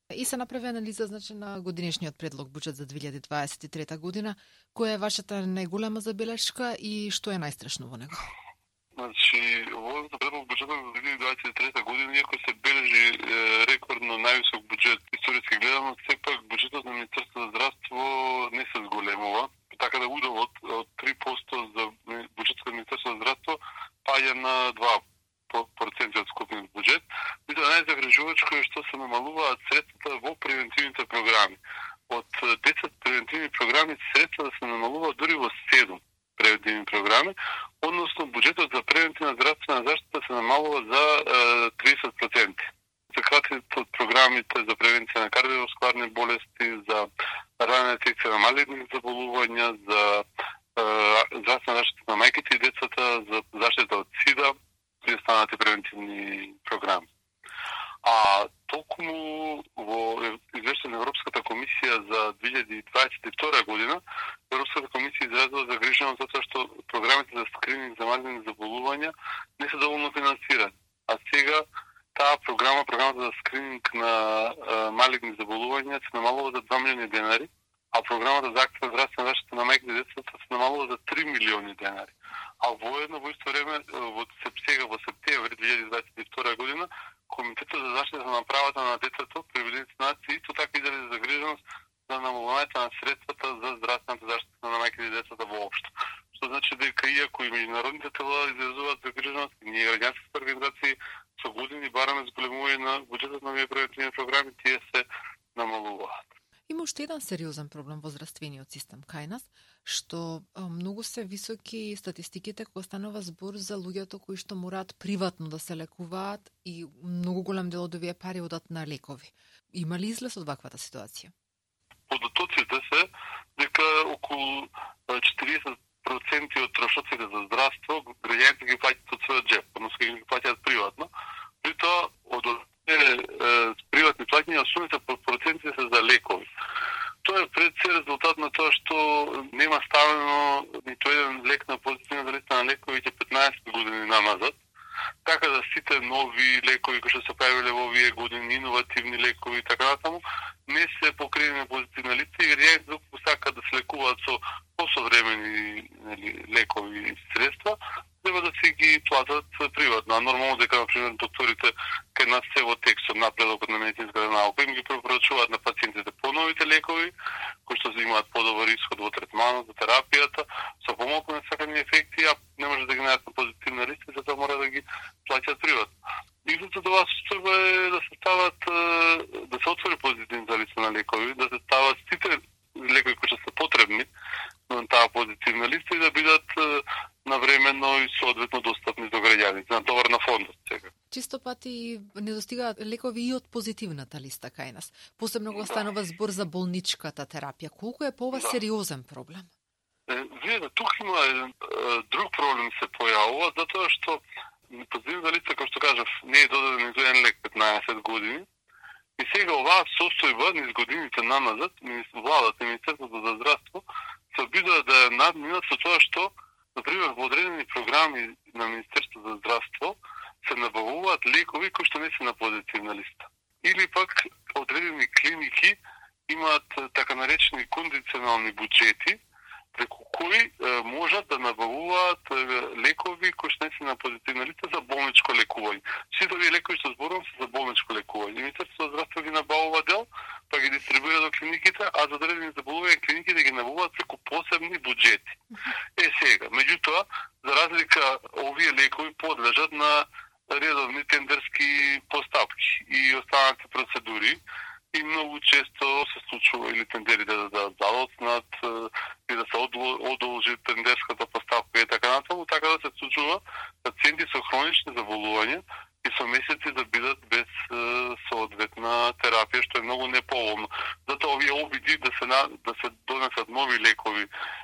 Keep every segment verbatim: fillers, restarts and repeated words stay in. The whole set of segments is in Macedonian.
И се направи анализа значи на годинешниот предлог буџет за две илјади дваесет и трета година. Која е вашата најголема забелешка и што е најстрашно во него? Значи, во предлог буџетот за две илјади дваесет и трета година, иако се бележи е, рекордно највисок буџет историски гледано, сепак буџетот на Министерството за здравство не се зголемува. Така да уделот од три проценти за буџетот на Министерството за здравство паѓа на два проценти од скупниот буџет. Меѓутоа најзагрижувачко е што се намалуваат средствата во превентивните програми. Од десет превентивни програми средствата се намалуваат дури во седум превентивни програми, односно буџетот за превентивна здравствена заштита се намалува за е, тридесет проценти. Закратите од програмите за превенција на кардиоваскуларни болести, за рана детекција на малигни заболувања, за е, здравствена заштита на мајките и децата, за заштита од СИДА и останати превентивни програми. А токму во извештај на Европската комисија за две илјади дваесет и втора година, Европската комисија изразила загриженост затоа што програмите за скрининг за малигни заболувања не се доволно финансирани. А сега таа програма, програмата за скрининг на а, малигни заболувања се намалува за два милиони денари, а програмата за активна здравствена заштита на мајките и децата се намалува за три милиони денари. А воедно во исто време во сега во септември две илјади дваесет и втора година Комитетот за заштита на правата на детето при Обединетите нации исто така изрази загриженост за намалувањето на средствата за здравствената заштита на мајките и децата воопшто. Што значи дека иако и меѓународните тела изразуваат загриженост, ние граѓанските организации со години бараме зголемување на буџетот на овие превентивни програми, тие се намалуваат. Има уште еден сериозен проблем во здравствениот систем кај нас, што многу се високи статистиките кога станува збор за луѓето кои што мораат приватно да се лекуваат и многу голем дел од овие пари одат на лекови. Има ли излез од ваквата ситуација? Податоците се дека околу четириесет проценти од трошоците за здравство граѓаните ги плаќаат од својот джеп, односно ги плаќаат приватно. При тоа од приватни плаќања осумдесет проценти се за лекови. Тоа е пред се резултат на тоа што нема ставено ниту еден лек на позитивна листа на лековите петнаесет години намазад. Така да сите нови лекови кои што се појавиле во овие години, иновативни лекови и така натаму, не се покриени на позитивна листа и граѓаните доколку сакаат да се лекуваат со посовремени лекови и средства, треба да се ги платат приватно. А нормално дека, например, докторите кај нас се во текстот на предлогот на медицинската наука им ги препорачуваат на пациентите поновите лекови, кои што имаат подобар исход во третманот, за терапијата, со помалку несакани ефекти, а не може да ги најдат на позитивна листа, затоа мора да ги плаќаат приватно. Излезот од оваа состојба е да се стават, да се отвори позитивната листа на лекови, да се стават сите лекови кои што се потребни на таа позитивна листа и да бидат навремено и соодветно достапни до граѓаните, на товар на фондот сега. Чисто пати не достигаат лекови и од позитивната листа кај нас. Посебно кога станува збор за болничката терапија. Колку е по ова да. сериозен проблем? Видете, тук има еден друг проблем се појавува, затоа што позитивната листа, како што кажав, не е додаден ниту еден лек петнаесет години. И сега оваа состојба низ годините намазад, владата и Министерството за здравство се обидува да ја надминат со тоа што, например, во одредени програми на Министерството за здравство се набавуваат лекови кои што не се на позитивна листа. Или пак одредени клиники имаат така наречени кондиционални буџети, преку кои е, можат да набавуваат е, лекови кои што не се на позитивна листа за болничко лекување. Сите овие лекови што зборувам се за болничко лекување. Министерството за здравство ги набавува дел, па ги дистрибуира до клиниките, а за одредени заболувања клиниките ги набавуваат преку посебни буџети. Е сега, меѓутоа, за разлика овие лекови подлежат на редовни тендерски постапки и останати процедури. И многу често се случува или тендерите да да залоцнат и да се одолжи тендерската поставка и така натаму, така да се случува пациенти со хронични заболувања и со месеци да бидат без соодветна терапија, што е многу неповолно. Затоа овие обиди да се да се донесат нови лекови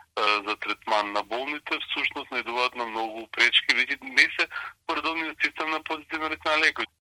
за третман на болните, всушност најдуваат на многу пречки, веќе не се по редовниот систем на позитивна листа на лекови.